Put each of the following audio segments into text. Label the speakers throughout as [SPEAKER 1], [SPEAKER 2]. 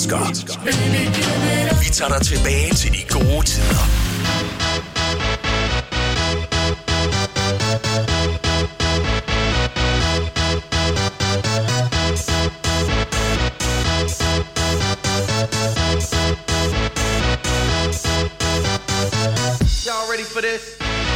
[SPEAKER 1] elsker. Vi tager dig tilbage til de gode tider.
[SPEAKER 2] Y'all ready for this?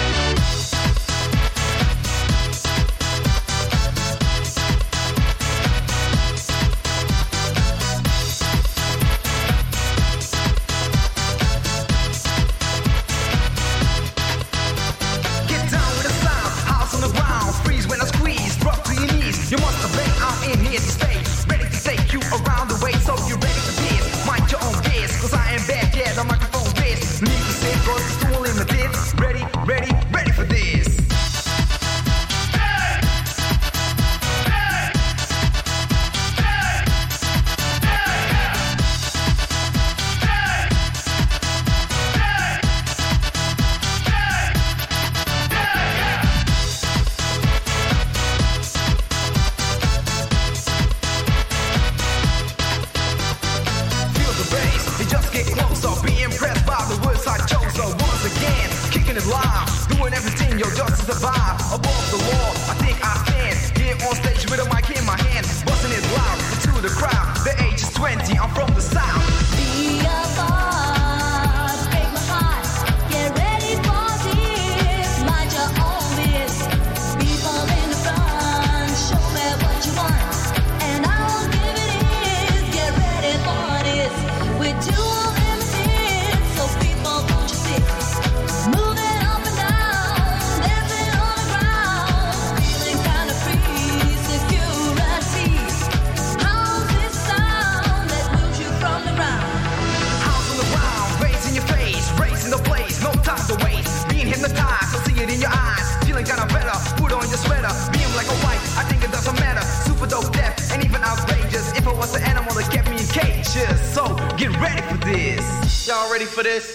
[SPEAKER 2] Y'all ready for this?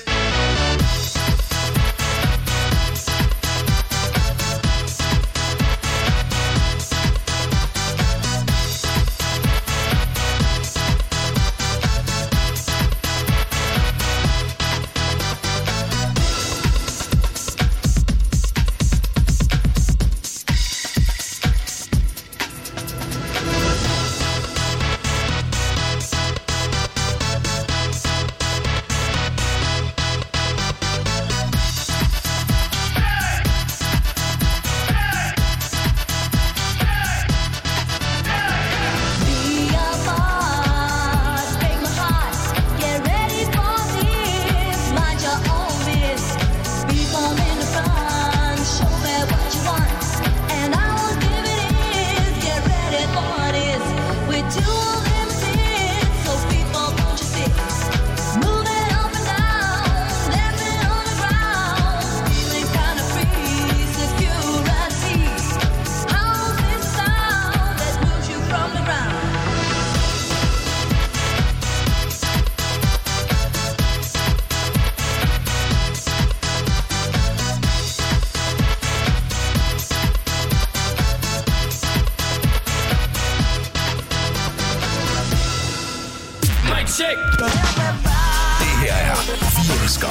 [SPEAKER 1] Check. Det her er Vi elsker.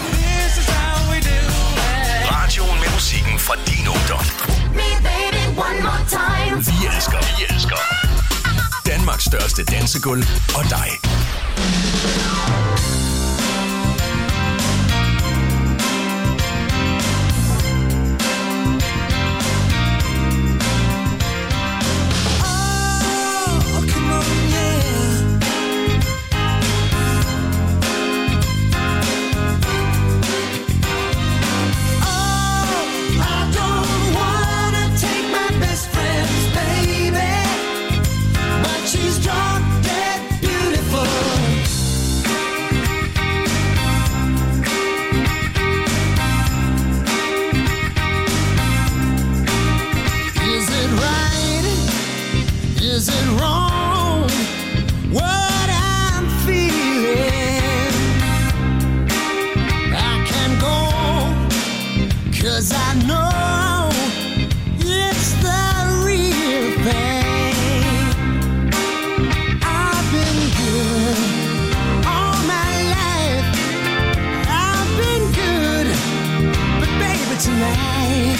[SPEAKER 1] Radioen med musikken fra din ungdom. Vi elsker. Vi elsker. Danmarks største dansegulv og dig.
[SPEAKER 3] baby, tonight.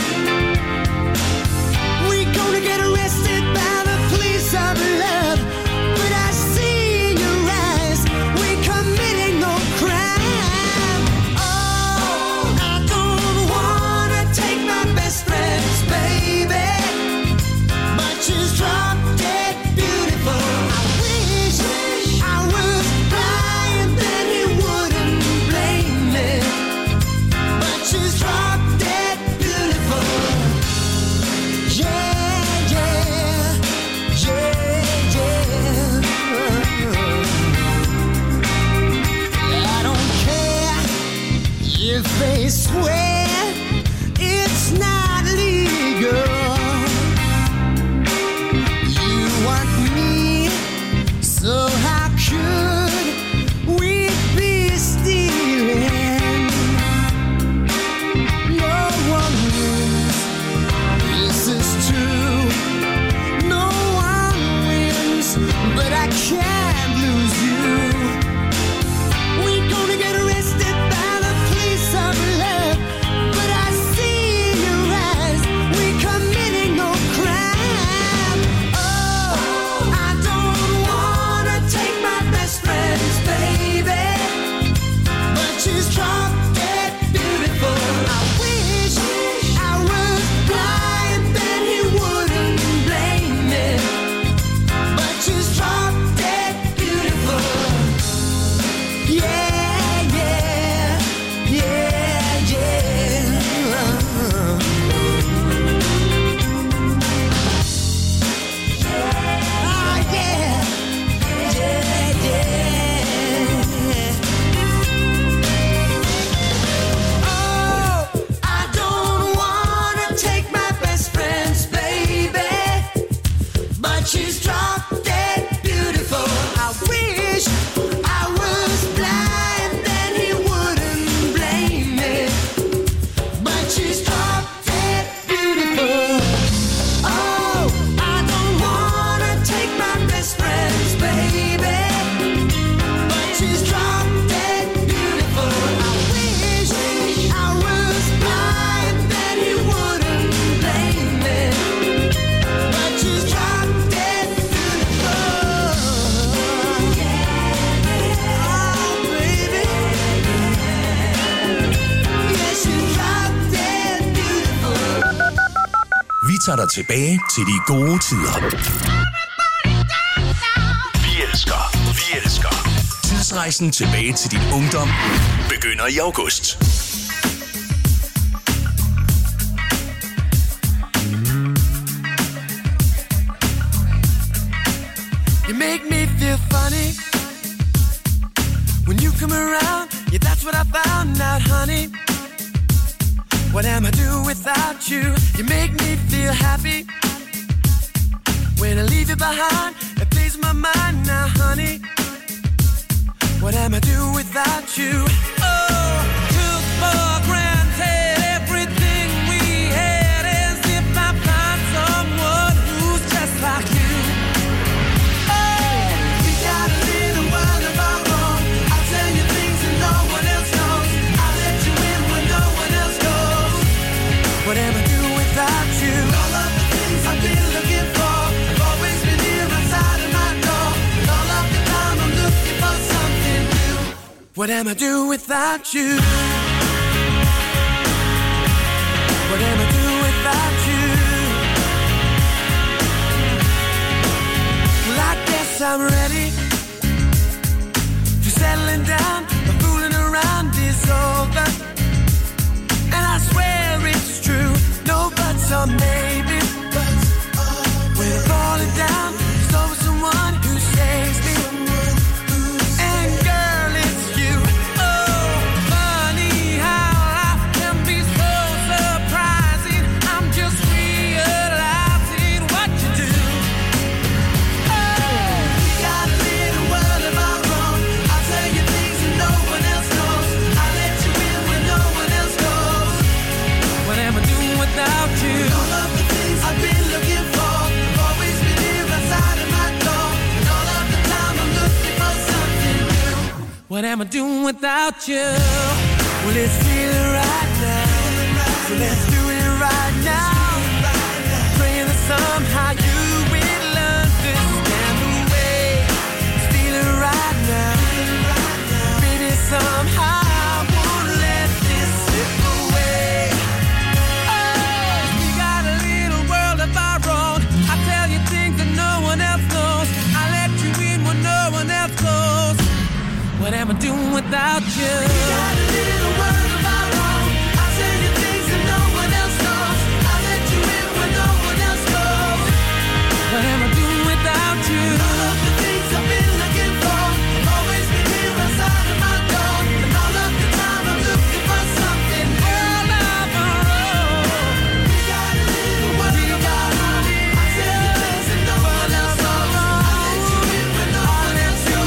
[SPEAKER 3] We're gonna get arrested by the police of love, but I see in your eyes we're committing no crime. Oh, I don't wanna take my best friend's baby, but she's drop dead beautiful. I wish I was blind, then he wouldn't blame me, but she's drop dead beautiful. Yeah, yeah, yeah, yeah. I don't care if they swear it's not legal. You want me, so how could we be stealing? No one wins, this is true. No one wins, but I can't lose you. We're gonna get arrested by the police of love, but I see in your eyes we're committing no crime. Oh, I don't wanna take my best friend's baby, but she's drop dead beautiful. I wish I was blind, then he wouldn't blame me, but she's drop dead beautiful. Yeah, yeah, yeah, yeah. Ah, yeah, yeah, yeah. Oh, I don't wanna take my best friend's baby, but she's drop dead beautiful. I wish I was blind, then he wouldn't blame me, but she's drop dead beautiful. Oh, I don't wanna take my best friend's baby, but she's drop dead beautiful. I wish I was blind, then he wouldn't blame me, but she's drop dead beautiful. Oh, baby. Yeah, she's drop dead beautiful.
[SPEAKER 1] Vi tager dig tilbage til de gode tider. Vi elsker. Tidsrejsen tilbage til din ungdom begynder i august.
[SPEAKER 3] You make me feel funny when you come around. Yeah, that's what I found out, honey. What am I do without you? You make me feel happy when I leave you behind. It plays my mind now, honey. What am I do without you? Oh, took for granted everything we had, as if I find someone who's just like you. Oh, we got a little world of our own. I'll tell you things that no one else knows. I'll let you in when no one else goes. What am I do without you? All of the things I've been looking for have always been here outside of my door. And all of the time I'm looking for something new. What am I do without you? What am I do without you? Well, I guess I'm ready for settling down. The fooling around is over, and I swear it's true. No buts or maybe. When I'm falling down, there's always someone who saves me. And girl, it's you. Oh, funny how life can be so surprising. I'm just realizing what you do. Oh, we got a little world of our own. I'll tell you things that no one else knows. I'll let you in when no one else goes. What am I doing without you? All of the things I've been looking for have always been here outside of my door. And all of the time I'm looking for something new. What am I doing without you? Well, it's feeling right now. So So let's do it right now. Praying that somehow you will understand the way it's feeling right now. Baby, somehow I won't let this slip away. Oh, we got a little world of our own. I tell you things that no one else knows. I let you in when no one else goes. What am I doing without you? We got a little world of our own. I tell you things that no one else knows. I let you in when no one else goes. What am I doing without you? All of the things I've been looking for have always been here outside of my door. And all of the time I'm looking for something all of our own. We got a little world of our own. I tell you things that no one else knows. I let you in when no one else goes.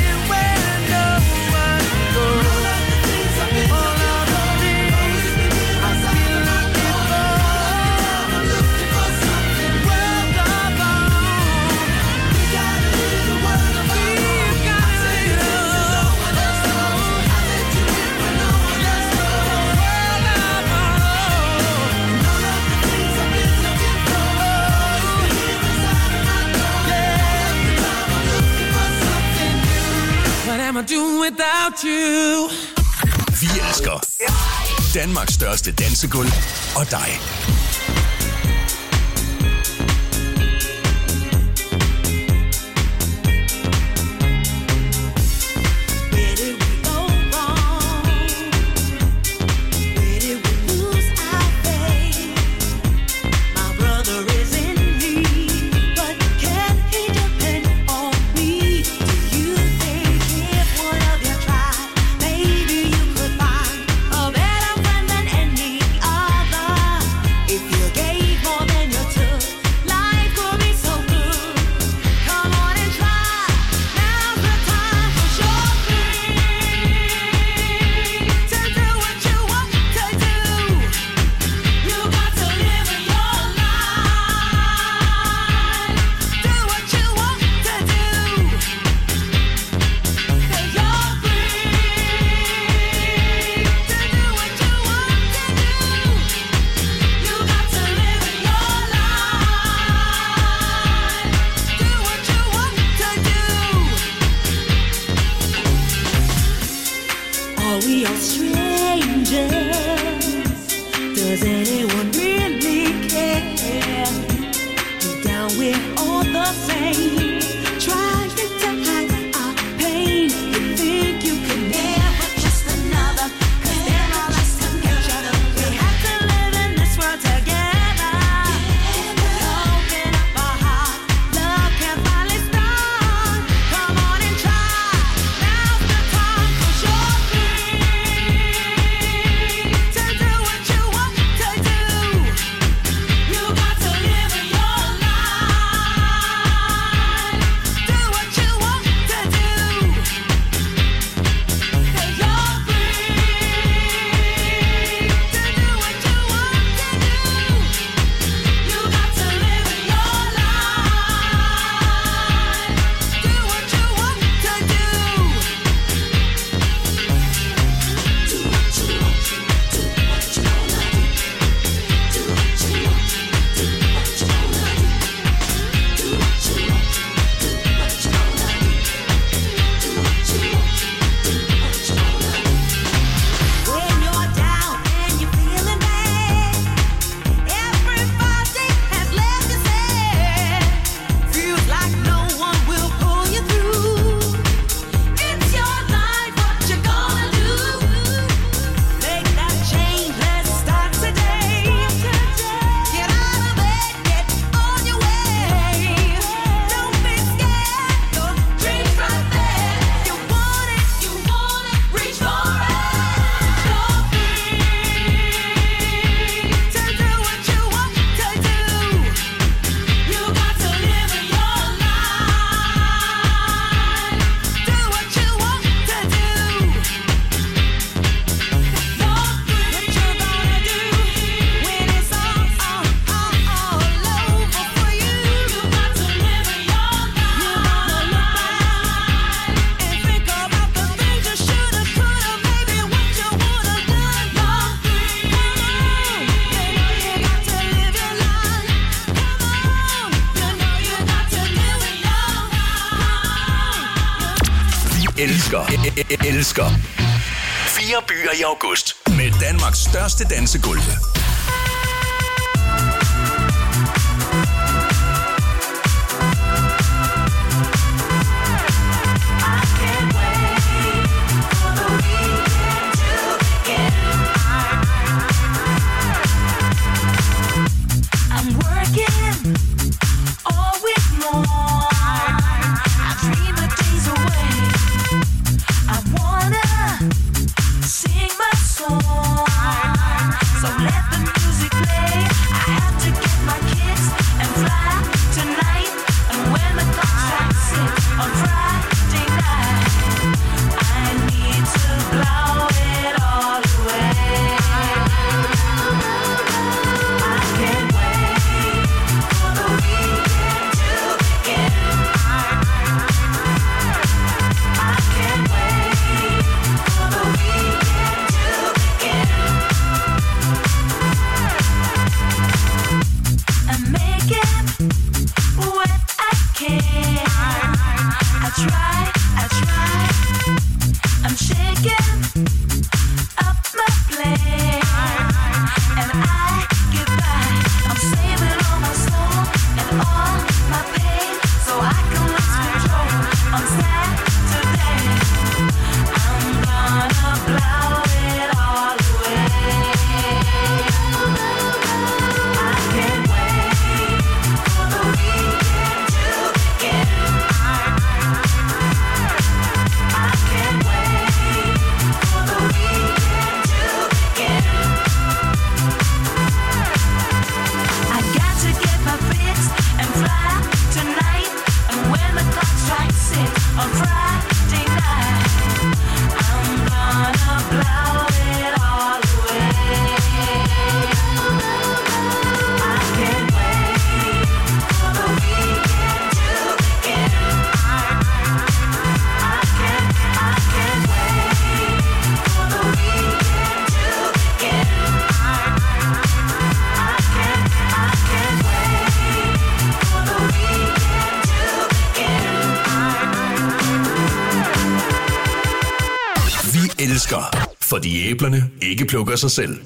[SPEAKER 3] What am I doing without you?
[SPEAKER 1] Vi elsker Danmarks største dansegulv og dig.
[SPEAKER 4] If you get
[SPEAKER 1] elsker 4 byer i august med Danmarks største dansegulve. Fordi æblerne ikke plukker sig selv.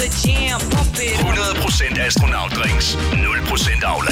[SPEAKER 4] the jam, pump it.
[SPEAKER 1] 100% astronautdrinks, 0% Aula.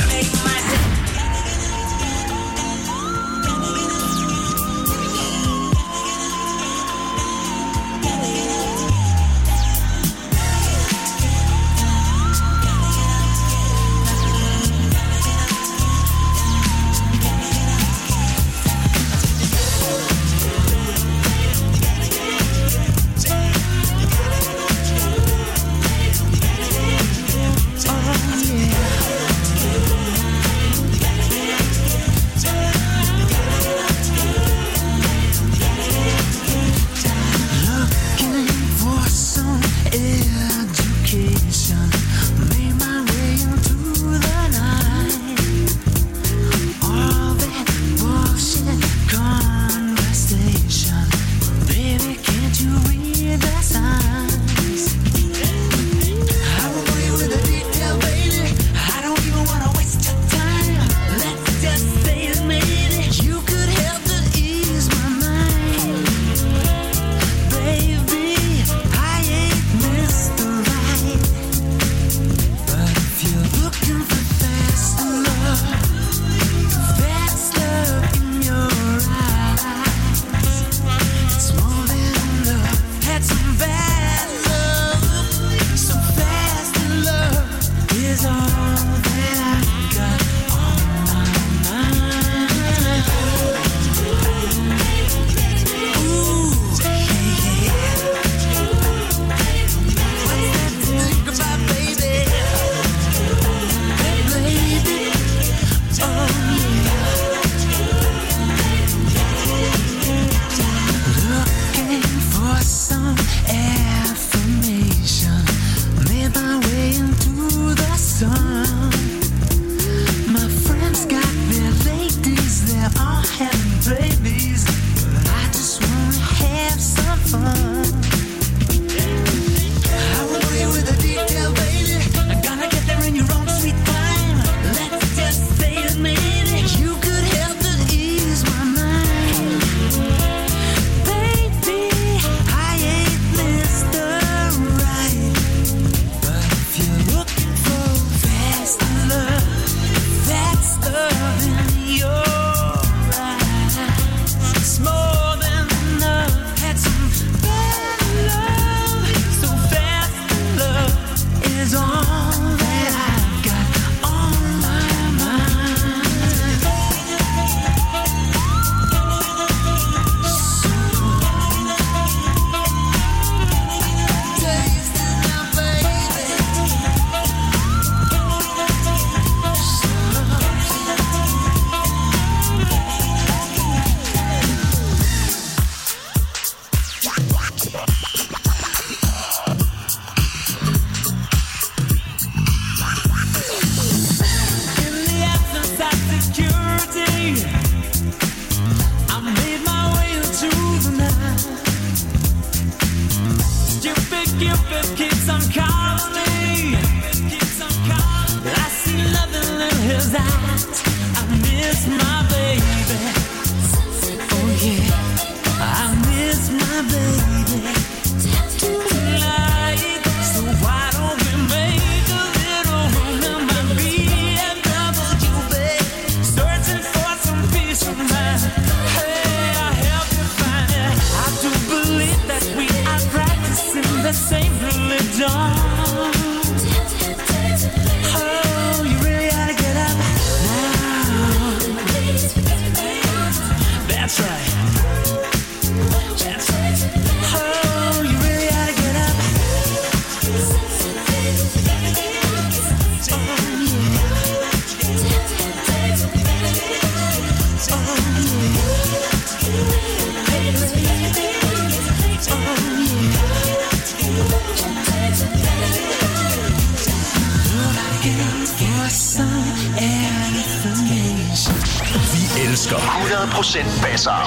[SPEAKER 1] Vi elsker 100% basser.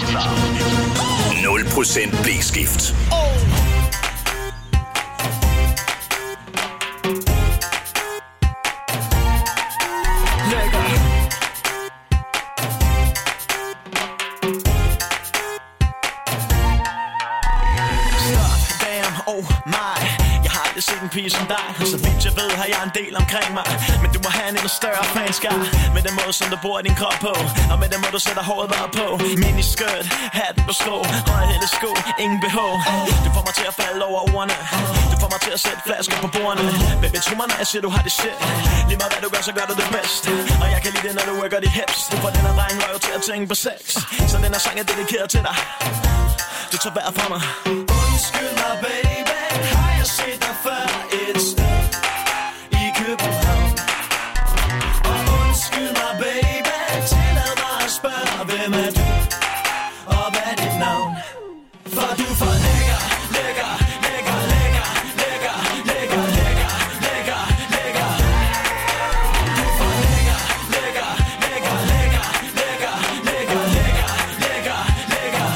[SPEAKER 1] 0% blæskift.
[SPEAKER 4] pige som dig. Så vidt jeg ved har jeg en del omkring mig. Men du må have en endnu større fanskar. Med den måde som du bruger din krop på. Og med den måde du sætter håret bare på. Miniskirt, hat på sko, højhælede sko, ingen BH. Du får mig til at falde over ordene. Du får mig til at sætte flasker på bordene. Men ved tro mig når jeg siger du har det shit. Lige meget hvad du gør så gør du det bedst. Og jeg kan lide det når du worker de hips. Du får den her dreng røv til at tænke på sex. Så den her sang er dedikeret til dig. Du tager vejret fra mig. Undskyld mig baby, har jeg set dig før et sted i København? Og undskyld mig baby, tillad mig at spørge, hvem er du? Og hvad er dit navn? For du er for lækker, lækker, lækker, lækker, lækker, lækker, lækker, lækker, lækker. Du er for lækker, lækker, lækker, lækker, lækker, lækker, lækker, lækker, lækker.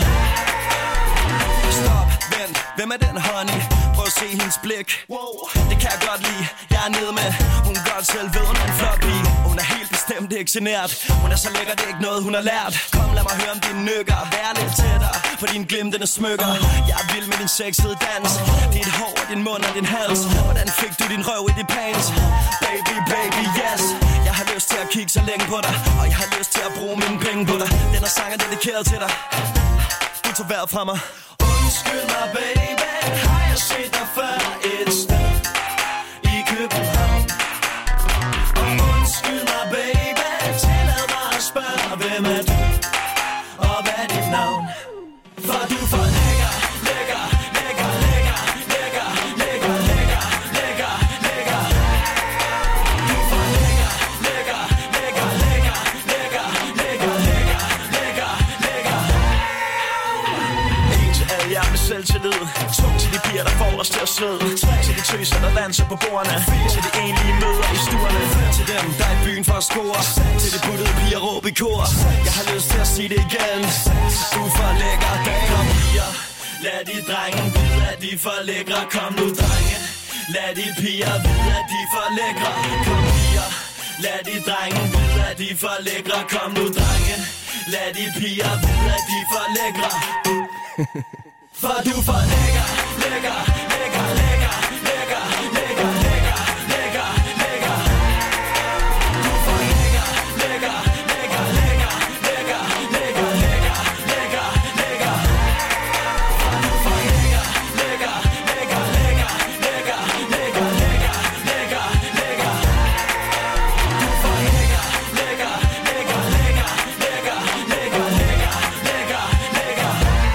[SPEAKER 4] Stop, vent, hvem er den honey? Prøv at se hendes blik. Wow, det kan jeg godt lide. Jeg er nede med, hun godt selv ved, hun er en flot pige. Hun er helt bestemt ikke genert. Hun er så lækker, det er ikke noget, hun har lært. Kom, lad mig høre om dine nykker. Vær lidt tættere på dine glimtende smykker. Jeg er vild med din sexede dans. Dit hår og din mund og din hals. Hvordan fik du din røv i de pants? Baby, baby, yes. Jeg har lyst til at kigge så længe på dig. Og jeg har lyst til at bruge mine penge på dig. Den her sang er dedikeret til dig. Du tager vejret fra mig. Undskyld mig baby, har jeg set dig før et sted i København? Og undskyld mig baby, tillad mig at spørge, hvem er du? Og hvad er dit navn? For du er for lækker, lækker, lækker, lækker, lækker, lækker, lækker, lækker, lækker. Du er for lækker, lækker, lækker, lækker, lækker, lækker, lækker, lækker, lækker. En til alle jer med selvtillid. To til de piger der får os til at svede. Tre til de tøser der danser på bordene. Fire til de enlige møder i stuerne. Fem til dem der er i byen for at score. Til de puttede piger råb i kor. Jeg har lyst til at sige det igen. Du er for lækker, damer piger. Lad de drenge vide at de er for lækre. Kom nu drenge. Lad de piger vide at de er for lækre. Kom piger. Lad de drenge vide at de er for lækre. Kom nu drenge. Lad de piger vide at de er for lækre. For du er for lækker, lækker, lækker, lækker, lækker, lækker, lækker, lækker, lækker. Du er for lækker, lækker, lækker, lækker, lækker, lækker, lækker, lækker, lækker. For du er for lækker, lækker, lækker, lækker, lækker, lækker, lækker, lækker, lækker. Du er for lækker, lækker, lækker, lækker, lækker, lækker, lækker, lækker, lækker.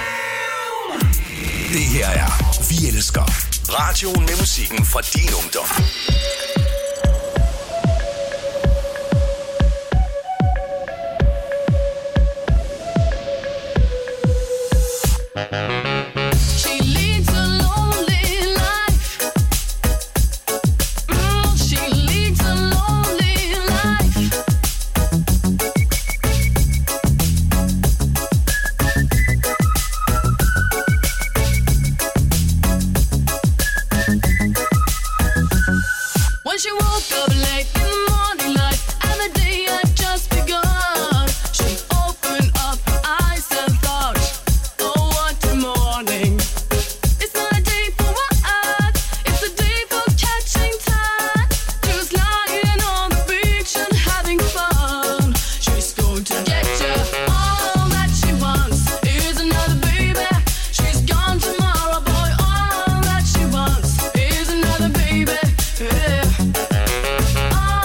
[SPEAKER 1] Det her er Vi Elsker. Radioen med musikken fra din ungdom.
[SPEAKER 5] She leads a lonely life. She leads a lonely life. When she woke up late in the morning light and the day had just begun, she opened up her eyes and thought, oh what a morning. It's not a day for work, it's a day for catching time. Just lying on the beach and having fun. She's going to get you. All that she wants is another baby. She's gone tomorrow, boy. All that she wants is another baby. Yeah. All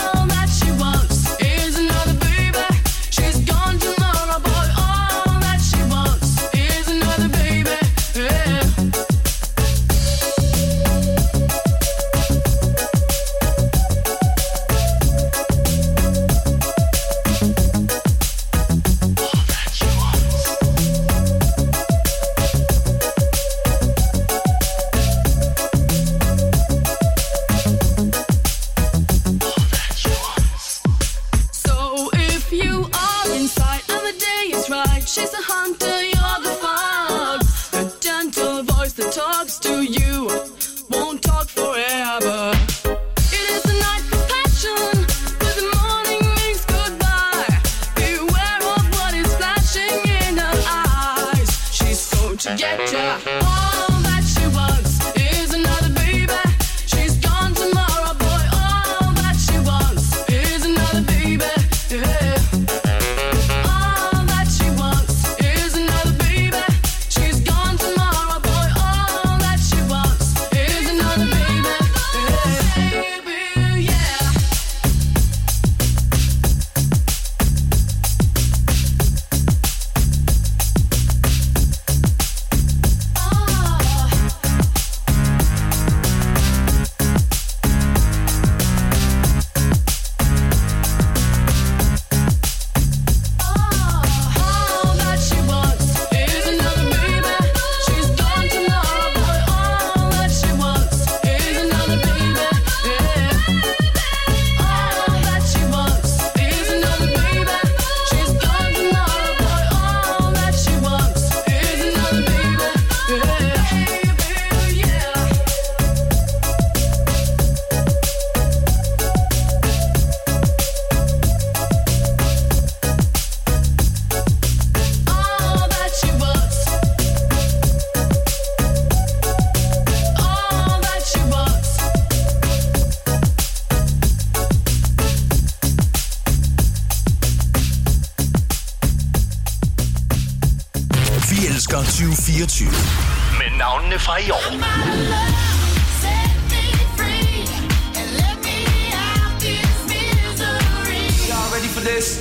[SPEAKER 1] 2024. Med navnene fra i år.
[SPEAKER 2] Y'all ready for this?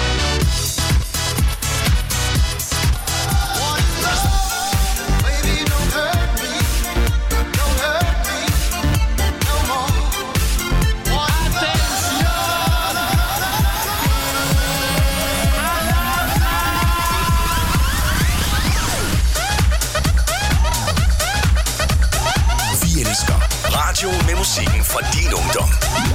[SPEAKER 1] Radio med musikken fra din ungdom.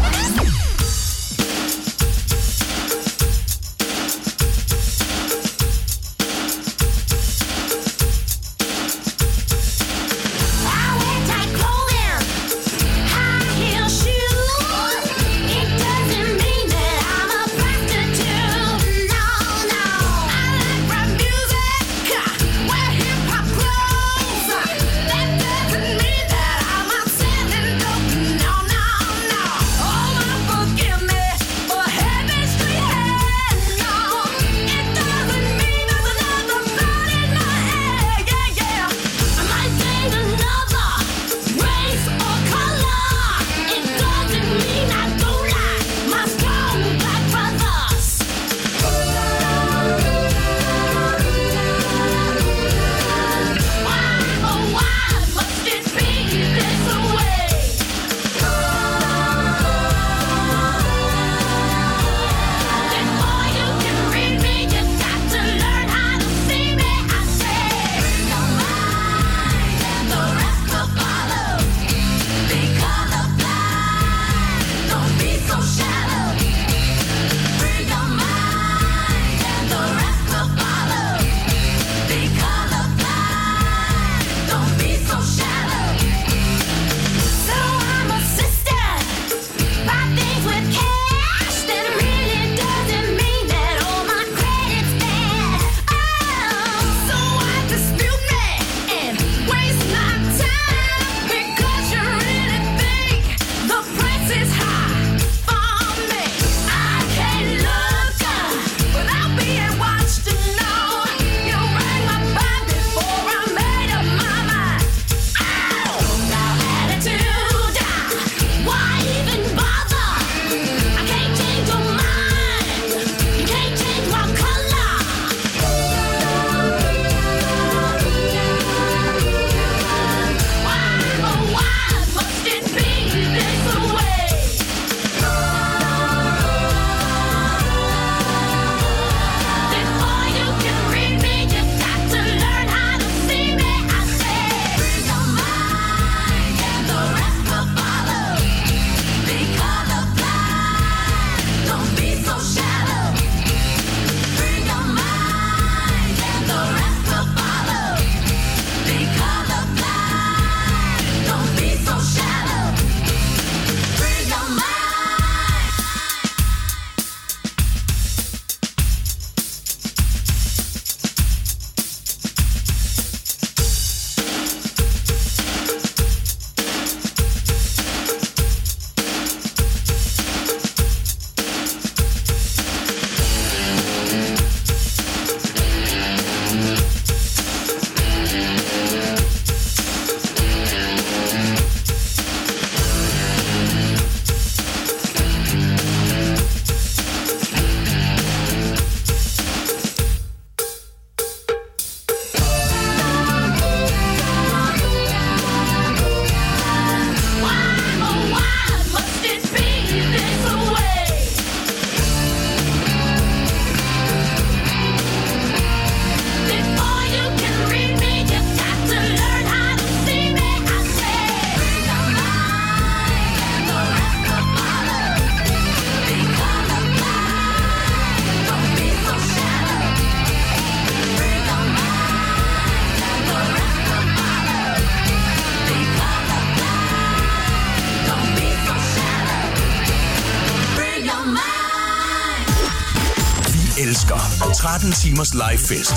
[SPEAKER 1] elsker 13 timers live fest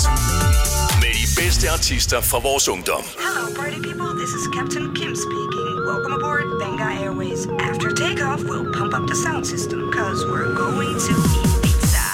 [SPEAKER 1] med de bedste artister fra vores ungdom.
[SPEAKER 6] Hello party people, this is Captain Kim speaking. Welcome aboard Benga Airways. After takeoff, we'll pump up the sound system cause we're going to eat pizza.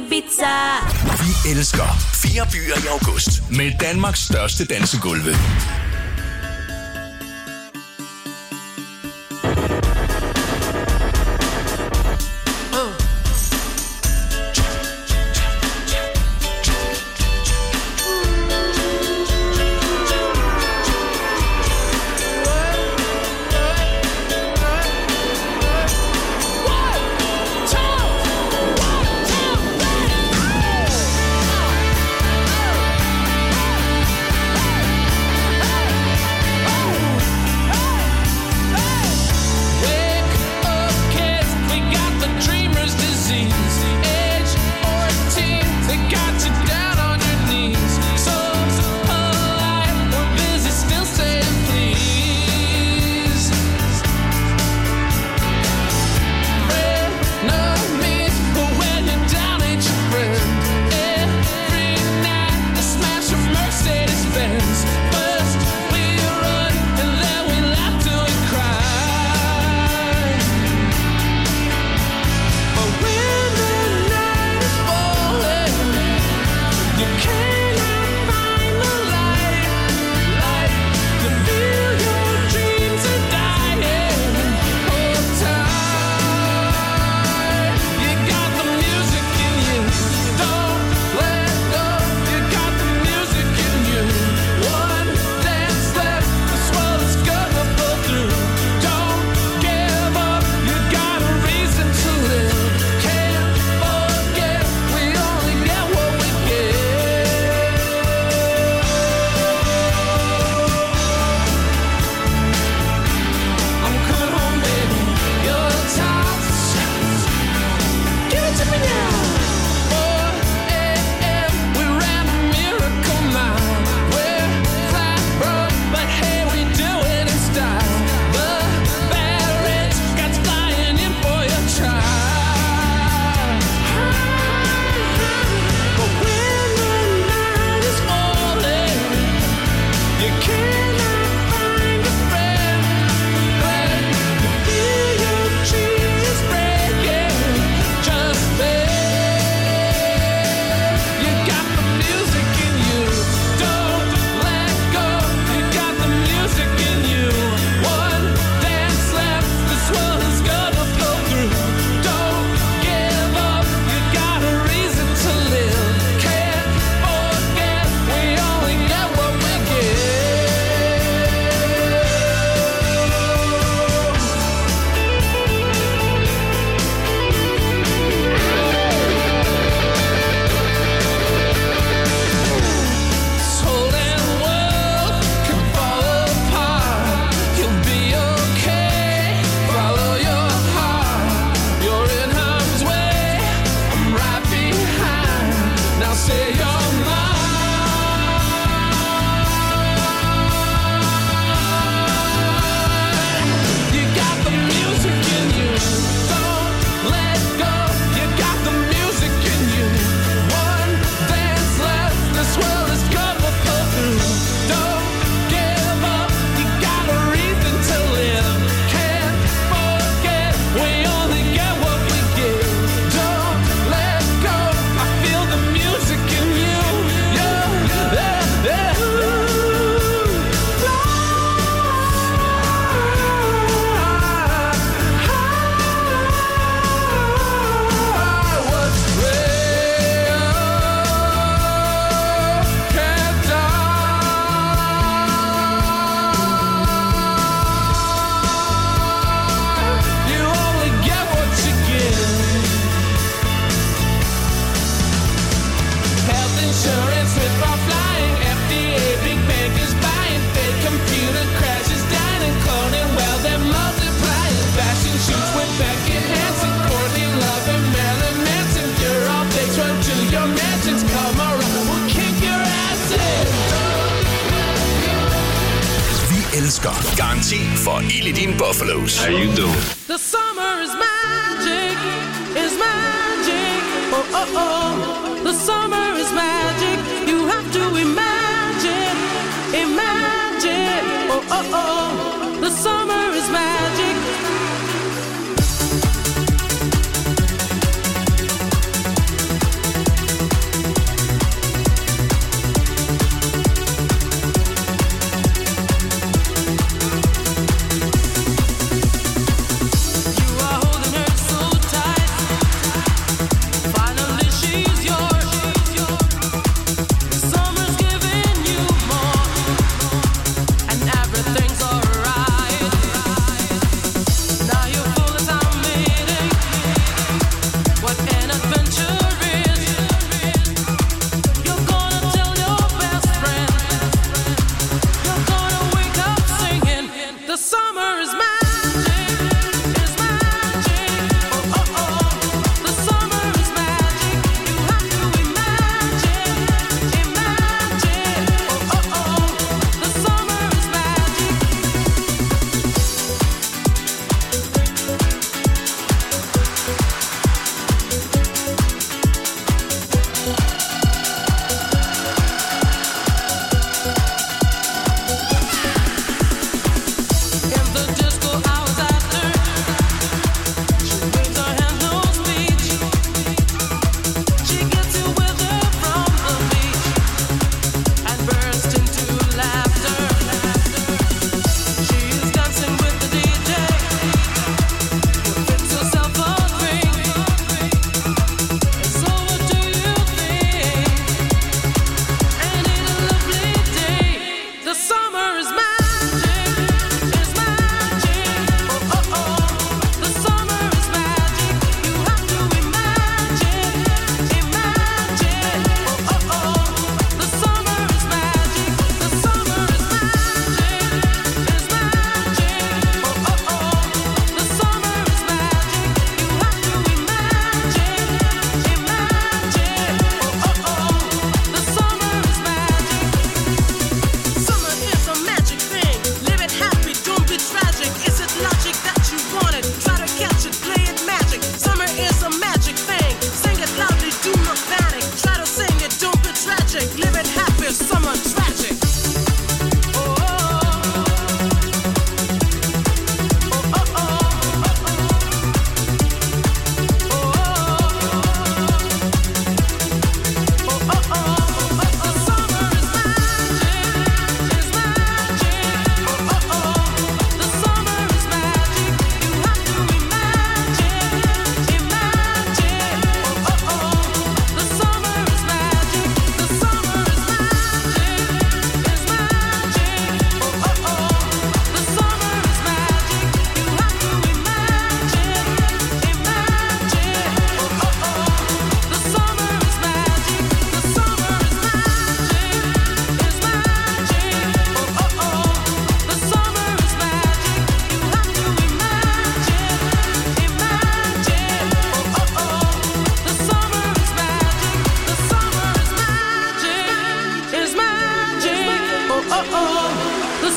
[SPEAKER 7] Ibiza.
[SPEAKER 1] Vi elsker 4 byer i august med Danmarks største dansegulve. elsker. Garanti for ild i dine Buffalos. How you doing?
[SPEAKER 3] The summer is magic, oh oh oh. The summer is magic, you have to imagine, oh oh oh. The summer is magic.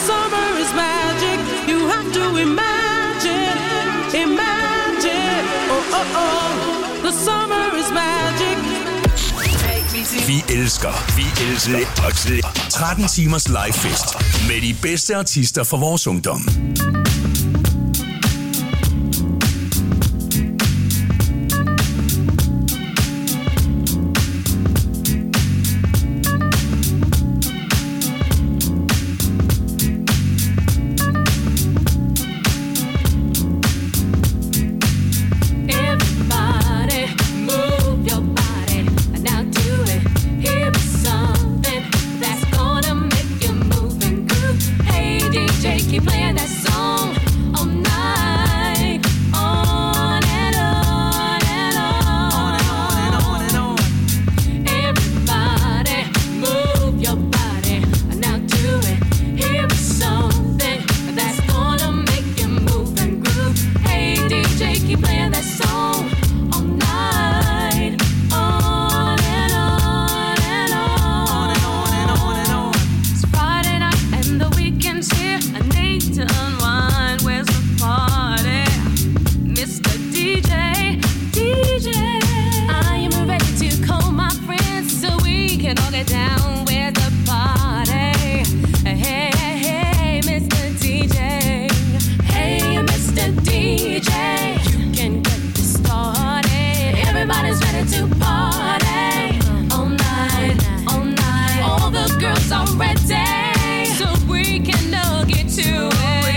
[SPEAKER 7] summer is magic. You have to imagine, imagine. Oh, oh, oh. The summer is magic.
[SPEAKER 1] Vi elsker 13 timers livefest med de bedste artister fra vores ungdom.
[SPEAKER 5] Keep playing that song all night, on and on and on and on and on. Everybody move your body, now do it. Here is something that's gonna make you move and groove. Hey DJ, keep playing that song all night, on and on and on and on and on and on. It's Friday night and the weekend's here. To unwind, where's the party? Mr. DJ, DJ. I am ready to call my friends so we can all get down. Where's the party? Hey, hey, hey, Mr. DJ. Hey, Mr. DJ. You can get this started. Everybody's ready to party. All night, all night. All the girls are ready. So we can all get to it.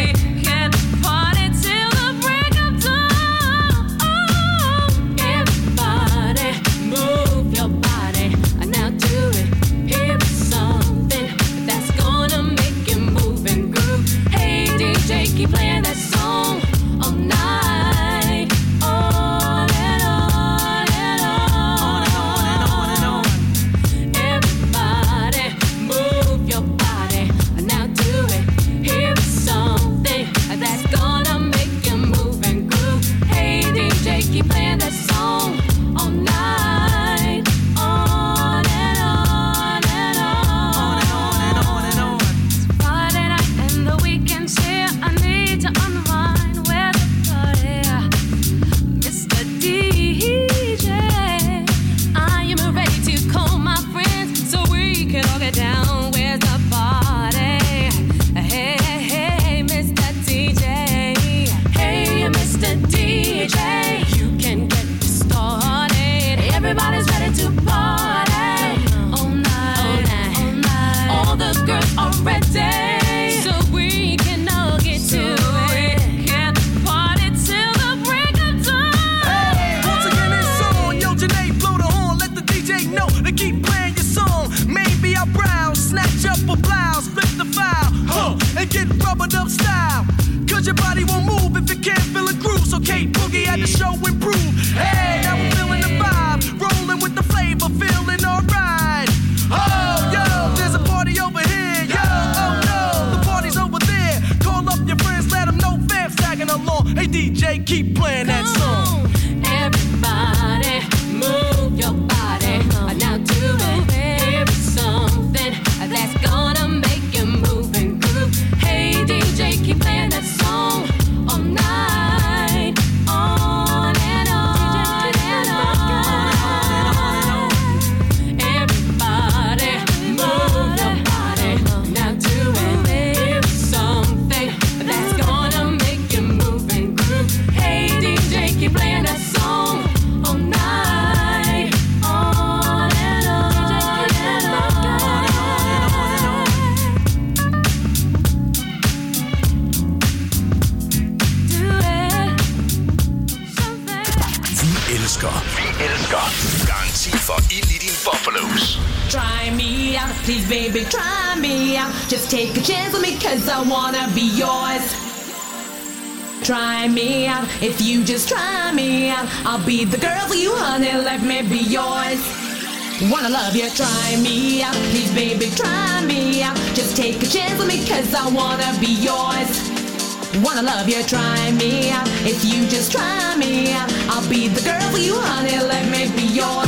[SPEAKER 5] Keep playing that song all night, on and on and on and on and on. Everybody move your body, now do it. Here is something that's gonna make you move and groove. Hey DJ, keep playing that song all night, on and on and on and on and on. It's Friday night and the weekend's here. To unwind, where's the party? Mr. DJ. I am ready to call my friends so we can all get down. Where's the party? Hey, hey, hey, Mr. DJ. Hey, Mr. DJ. You can get this started. Everybody's ready to party. All night, all night, all night. All the girls are ready. So we can all get to it.
[SPEAKER 3] Keep playing your song. Maybe I'll browse, snatch up a blouse, flip the file, and get rubbered up style. Cause your body won't move if it can't feel a groove. So Kate Boogie had the show improve. Hey, now we're feeling the vibe, rolling with the flavor, feeling alright. Oh, yo, there's a party over here. Yo, oh no, the party's over there. Call up your friends, let them know fam's tagging along. Hey DJ, keep playing that song.
[SPEAKER 5] Everybody move your body, now do it. Here is something that's gonna make you move and groove. Hey DJ, keep playing that song all night, on and on and on. Everybody move your body, now do it. Here is something that's gonna make you move and groove. Hey DJ, keep playing that song all night, on and on and on. Do it, something.
[SPEAKER 1] Vi elsker garanti for ild i din buffalos.
[SPEAKER 8] Try me out, please baby, try me out. Just take a chance with me cause I wanna be yours. Try me out, if you just try me out, I'll be the girl for you, honey, let me be yours. Wanna love you, try me out, please baby, try me out. Just take a chance with me cause I wanna be yours. Wanna love you, try me out, if you just try me out, I'll be the girl for you, honey, let me be yours.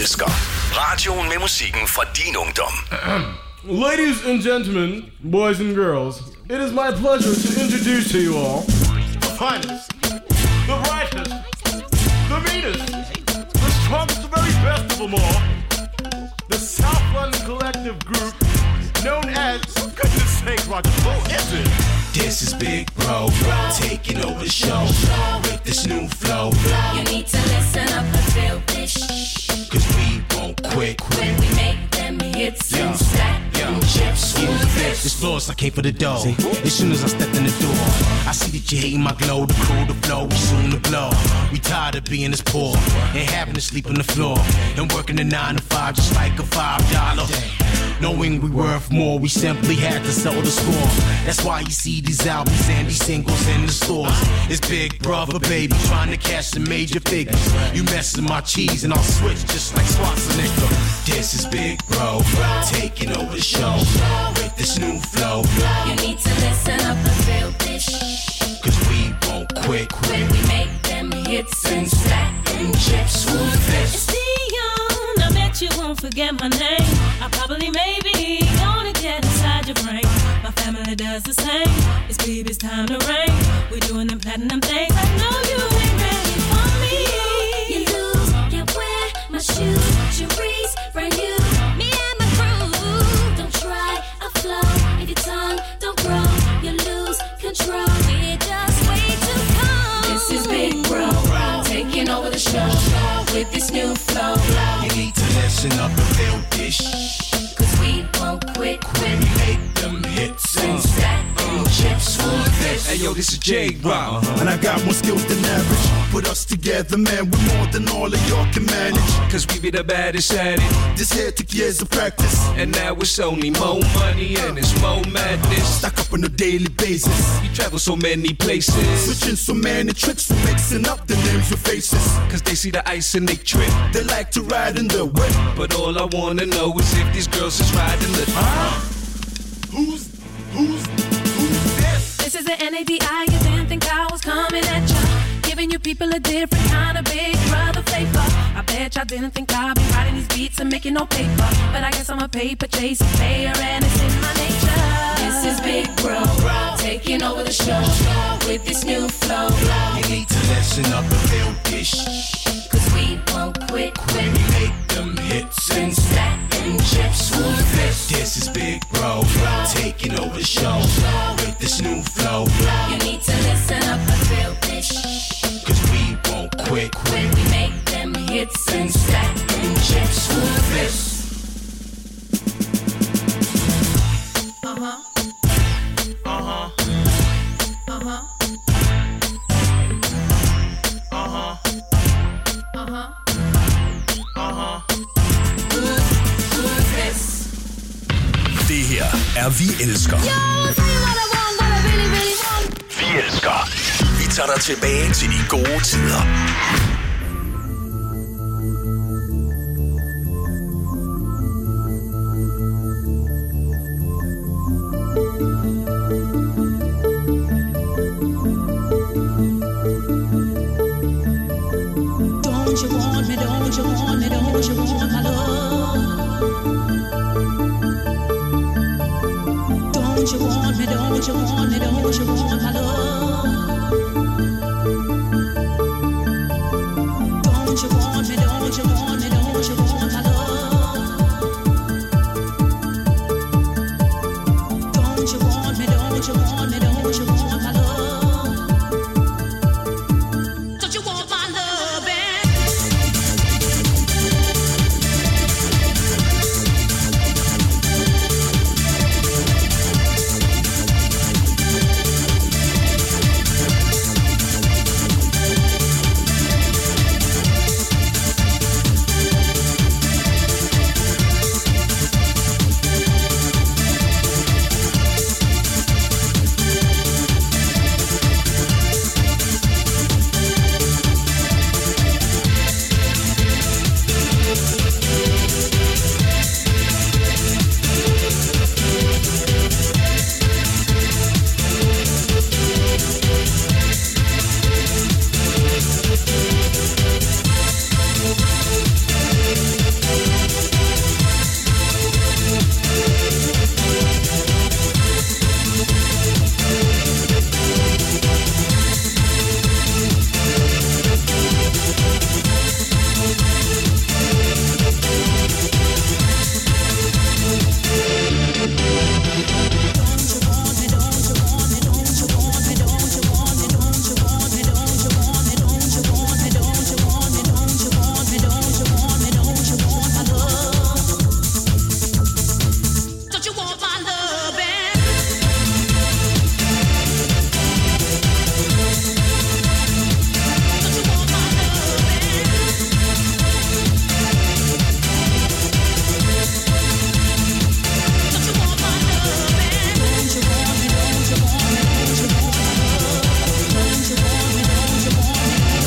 [SPEAKER 1] elsker. Radioen med musikken fra din ungdom.
[SPEAKER 9] Ladies and gentlemen, boys and girls, it is my pleasure to introduce to you all the finest, the brightest, the meanest, the strongest, the very best of them all, the South London Collective Group, known as, goodness sake, Roger, who is it?
[SPEAKER 10] This is Big Bro, taking over the show with this new flow.
[SPEAKER 11] You need to listen up and feel this.
[SPEAKER 10] Cause we won't quit
[SPEAKER 11] when we make them hits and stack them chips.
[SPEAKER 10] This floor's I came for the dough. As soon as I stepped in the door, I see that you hating my glow. The crew, the flow, we soon to blow. We tired of being this poor and having to sleep on the floor and working a 9 to 5 just like a $5. Knowing we worth more, we simply had to sell the score. That's why you see these albums and these singles in the stores. It's Big Brother, baby, trying to cash the major figures. You messing my cheese and I'll switch just like Schwarzenegger. This is Big Bro, taking over the show with this new flow.
[SPEAKER 11] You need to listen up and feel this.
[SPEAKER 10] Cause we won't quit
[SPEAKER 11] when we make them hits and stack them chips. Who's this?
[SPEAKER 12] It's Dion, I bet you won't forget my name. I probably maybe gonna get inside your brain. My family does the same. It's baby's time to reign. We're doing them platinum things. I know you ain't ready for me.
[SPEAKER 11] You lose, can't wear my shoes. Cherise, brand new. Me and my crew. Don't try a flow. If your tongue don't grow, you lose control. We're just way too cold. This is Big Bro, taking over the show with this new flow.
[SPEAKER 10] You need to listen up and feel this.
[SPEAKER 11] Cause we won't quit
[SPEAKER 10] when we make them hits and
[SPEAKER 11] stack them chips. Who's this?
[SPEAKER 2] Hey yo, this is J-Rock,
[SPEAKER 13] and I got more skills than average. Put us together, man, we're more than all of y'all can manage.
[SPEAKER 2] Cause we be the baddest at it.
[SPEAKER 13] This here took years of practice,
[SPEAKER 2] and now it's only more money and it's more madness.
[SPEAKER 13] Stack up on a daily basis.
[SPEAKER 2] We travel so many places,
[SPEAKER 13] switching so many tricks for mixing up the names with faces.
[SPEAKER 2] Cause they see the ice and they trip.
[SPEAKER 13] They like to ride in the whip,
[SPEAKER 2] but all I wanna know is if these girls is riding the
[SPEAKER 13] Who's this?
[SPEAKER 11] This is the NADI. You didn't think I was coming at ya, giving you people a different kind of Big Brother flavor. I bet y'all didn't think I'd be writing these beats and making no paper, but I guess I'm a paper chasing player and it's in my nature. This is Big Bro, taking over the show with this new flow.
[SPEAKER 10] You need to listen up and feel this.
[SPEAKER 11] Cause we won't quit
[SPEAKER 10] when we make them hits
[SPEAKER 11] and stack them chips. Who's this?
[SPEAKER 10] This is Big Bro, taking over the show with this new flow.
[SPEAKER 11] You need to listen up and feel this.
[SPEAKER 10] Cause we won't quit
[SPEAKER 11] when we make them hits and stack them chips. Who's this?
[SPEAKER 1] Det her er Vi Elsker. Vi elsker. Vi tager dig tilbage til de gode tider.
[SPEAKER 7] Don't you want me, don't you want me, don't you want my love? Don't you want me, don't you want me, don't you want my love? Don't you want me, don't you want me, don't you want my love? Don't you want me, don't you want me, don't you want my love?